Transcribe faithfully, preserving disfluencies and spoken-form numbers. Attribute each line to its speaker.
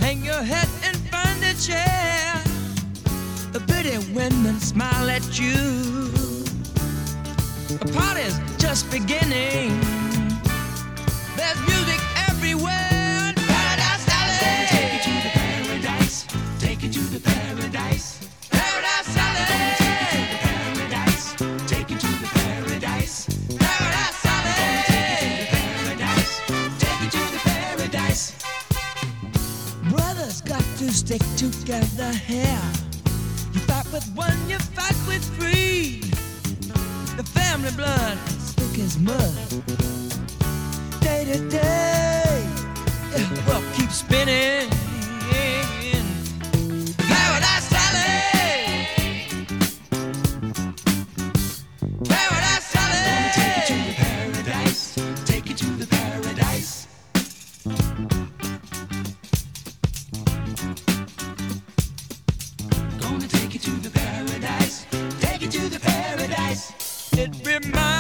Speaker 1: Hang your head and find a chair. The pretty women smile at you. The party's just beginning. There's music everywhere. Paradise Alley.
Speaker 2: Take you to the paradise. Take you to the paradise.
Speaker 1: Paradise Alley.
Speaker 2: Paradise. Take you to the paradise.
Speaker 1: Paradise Alley.
Speaker 2: Paradise. Take you to the paradise.
Speaker 1: Brothers got to stick together here. You fight with one, you fight with three. The family blood is thick as mud. Day to day, the world keeps spinning. Paradise Alley. Paradise Alley.
Speaker 2: Take you to the paradise. Take you to the paradise. Gonna take you to the paradise. Take you to the paradise.
Speaker 1: It reminds